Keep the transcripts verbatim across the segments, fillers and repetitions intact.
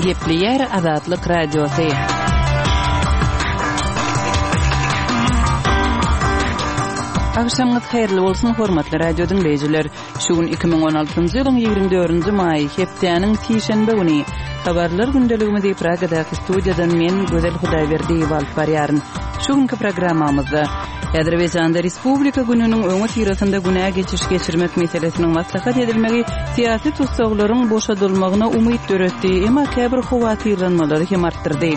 Gepli yer Azatlyk Radiosu. Akşamınız hayırlı bolsun hormatly radio dinleyijiler. Şugun iki bin on altıncı ýylyň ýygrimi dördünji maý hepdeniň tişenbe güni habarlar gündeligimizi Pragadaky studiýadan men Gözel Hudaýberdiýew alyp barýaryn. Şugunky programmamyzda Azerbaýjanda Respublika gününiň öňe tirasynda günä geçiş geçirmek meselesiniň maslahat edilmegi siýasy tutsaglaryň boşadylmagyna umyt döretdi, emma käbir howatyrlanmalary hem artdyrdy.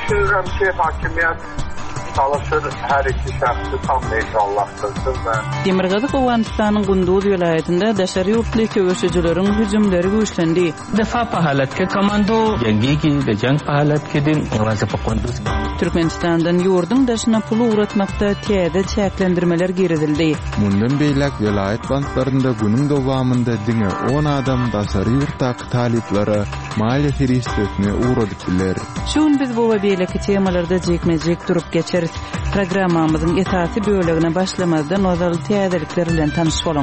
Çalışır her iki şahsı tam meşallahtırsın ve Demirgazyk Owganystanyň Gunduz vilayetinde daşary ýurtly köwüşçileriň hüjümleri güýçlendi. Defa pahalatke komando jangiki de jang pahalatkedin wazapa konduz. Türkmenistandan ýurdun daşyna pul uğratmakda täze çäklendirmeler girizildi. Mundan beýlek vilayet banklarynda günüň dowamında diňe on adam daşary ýurtdaky talyplary maliýe hiristesine uğradypdylar. Şuň biz bu we beýleki temalarda jekmejek durup geçer. Programmamyzyň esasy bölegine başlamazdan ozal täzelikler bilen tanyş bolaň.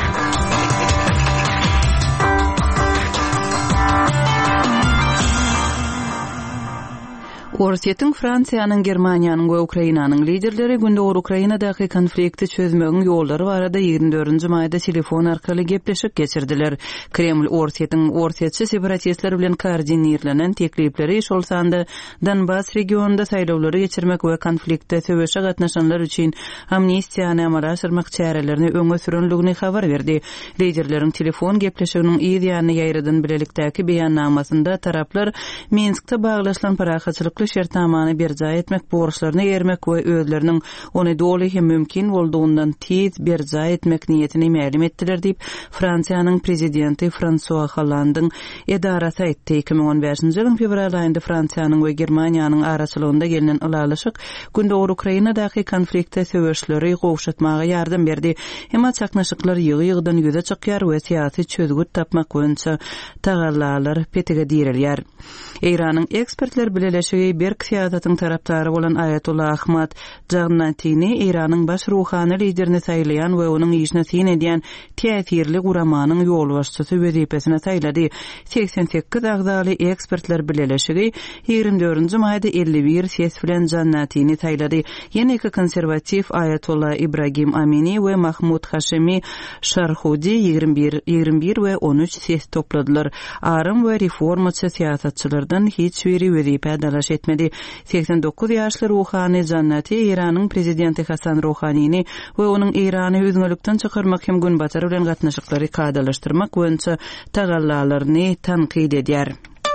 Orsiýetiň Fransiýanyň, Germaniýanyň we Ukrainanyň liderleri günde Ukrainadaky konflikti çözmegiň ýollary barada ýygrimi dördünji maýda telefon arkaly gepleşik geçirdiler. Kreml Orsiýetiň orsiýetçi separatistler bilen koordinirlenen teklipleri iş bolsanda Donbas regionunda saýlawlary geçirmek we konfliktde söwüşe gatnaşanlar üçin amnistiýany amala aşyrmak çärelerini öňe sürenligini habar berdi. Liderleriň telefon gepleşiginiň ýa-ni ýaýradan bilelikdäki beýannamasynda taraplar Minskde baglaşylan parahatçylykly şertnamany berja etmek, borçlaryny ýermek we özleriniň ony doly hem mümkin bolduğundan tez berja etmek niýetini ma'lum etdiler diýip Fransiýanyň prezidenti François Hollande'ň edarasy aýtdy. iki bin on beşinji ýylyň fevral aýynda Fransiýanyň we Germaniýanyň araçylygynda gelinen ulalyşyk günde Ukrainadaky konfliktde söwüşleri gowşatmaga ýardam berdi. Emma çaknaşyklar ýygy-ýygydan ýüze çykýar we siýasy çözgüt tapmak boýunça tagallalar petege dirilýär. Iranyň ekspertler bileleşigi berk siýasatyň tarapdary bolan Ayatollah Ahmad Jannatini Iranyň baş ruhany liderini saýlayan we onuň işine syn edýän täsirli guramanyň ýol başçysy wezipesine saýlady. seksen sekiz agzaly ekspertler bileleşigi ýygrimi dördünji maýda elli bir ses bilen Jannatini saýlady. Ýene iki konservativ Ayatollah Ibrahim Amini we Mahmud Hashemi Sharhudi ýygrimi bir ýygrimi bir we on üç ses topladylar. Arym we reformaçy siýasatçylardan hiç biri wezipe dalaş etmedi. seksen dokuz ýaşly ruhany Jannati Iranyň prezidenti Hasan Rouhanyny we onuň Irany özgürlükden çykarmak hem günbatar bilen gatnaşyklary kadalaşdyrmak boýunça tagallalaryny tanqid edýär.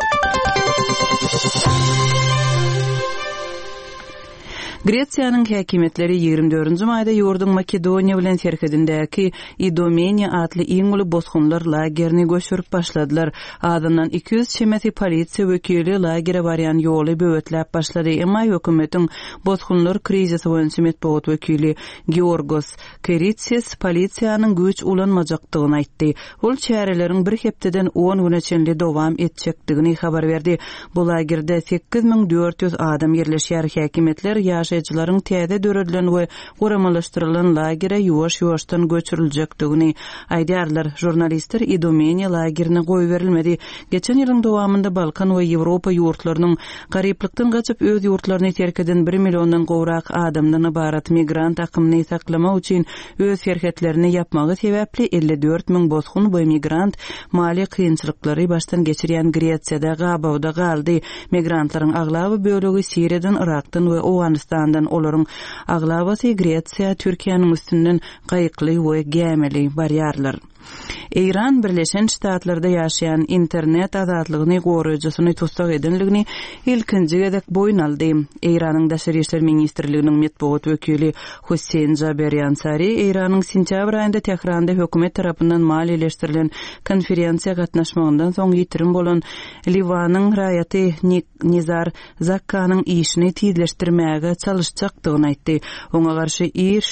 Gretsiýanyň häkimetleri ýygrimi dördünji maýda ýurdun Makedoniýa bilen serhedindäki Idomeni adly iňli bosgunlar lagerini göçürüp başladylar. Adından iki yüz çemeti polisiýa wekili lagere barýan ýoly böwetläp başlady. Emma hökümetiň bosgunlar krizisi boýunça metbuat wekili Georgos Keritsis polisiýanyň güç ulanmajakdygyny aýtdy. Ol çäreleriň bir hepdeden on güneçenli dowam etjekdigini habar berdi. Bu lagerde sekiz bin dört yüz adam yerleşýär. Häkimetler ýaşaýjylaryň täze döredilen we goramalaşdyrylan lagere ýuwaş-ýuwaşdan göçüriljekdigini aýdýarlar. Jurnalistler Idomeni lagerine goý berilmedi. Geçen ýylyň dowamında Balkan we Ýewropa ýurtlarynyň garyplykdan gaçyp öz ýurtlaryny terk eden bir milliondan gowrak adamdan ibarat migrant akymyny saklamak üçin öz serhetlerini yapmagy sebäpli elli dört bin bosgun we migrant mali kynçylyklary başdan geçirýän Gretsiýada gabawda galdy. Migrantlaryň aglaby bölegi Siriýadan, Irakdan we Owganystandan, olaryň aglabasy Gretsiýa, Türkiýanyň üstünden gaýykly we gemeli barýarlar. Iran Birleşen Ştatlarda ýaşaýan internet azatlygyny goraýjysyny tutsak edenligini ilkinji gedek boyun aldy. Iranyň daşary işler ministrliginiň metbuat wekili Hussein Jaberyansari Iranyň sentýabr aýynda Tehranda hökümet tarapyndan maliýeleşdirilen konferensiýa gatnaşmagyndan soň ýitirim bolan Liwanyň raýaty Nizar Zakkanyň işini tizleşdirmäge çalışjakdygyny aýtdy. Oňa garşy iş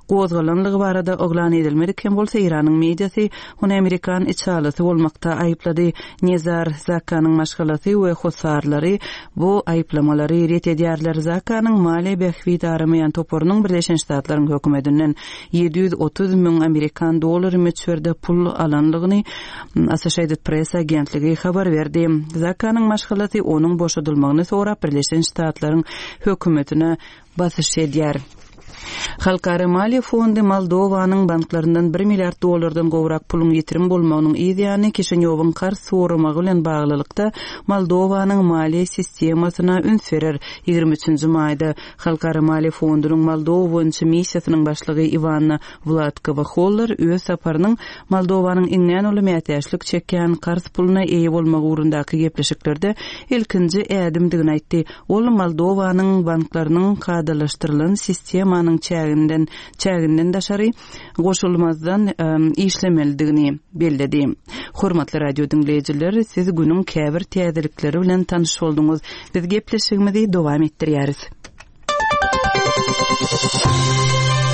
gozgalanlygy barada oglan edilmediken bolsa Iranyň mediasy onu Amerikan içalasy bolmakda aýyplady. Nezar Zakanyň maşgalaty we hosarlary bu aýyplamalary ret edýärler. Zakanyň mali behwi daramayan toporunyň Birleşen Ştatlaryň hökümetinden yedi yüz otuz ming Amerikan dolary meçherde pul alanlygyny Associated Press agentligi habar berdi. Zakanyň maşgalaty onuň boşadylmagyny sorap Birleşen Ştatlaryň hökümetine basyş edýär. Halkara Maliýe Fondy Moldowanyň banklaryndan bir milliard dollardan gowrak pulun ýetirim bolmagynyň ýa-ni Kişinёwyň kar soramagy bilen baglylykda Moldowanyň maliýe sistemasyna üns berer. ýigirmi üçünji maýda Halkara Maliýe Fondynyň Moldowa boýunça missiýasynyň başlygy Ivanna Vladkova Holler öz saparynyň Moldowanyň iňňän uly mätäçlik çekýän kars puluna eýe bolmagy urundaky gepleşiklerde ilkinji ädimdigini aýtdy. Ol Moldowanyň banklarynyň kadalaşdyrylan sistemanyň çäginden çäginden daşary goşulmazdan um, işlemeldigini bellädi. Hormatly radio dinleýijiler, siz günüň käbir täzelikleri bilen tanyş bolduňyz. Biz gepleşigimizi dowam etdirýäris.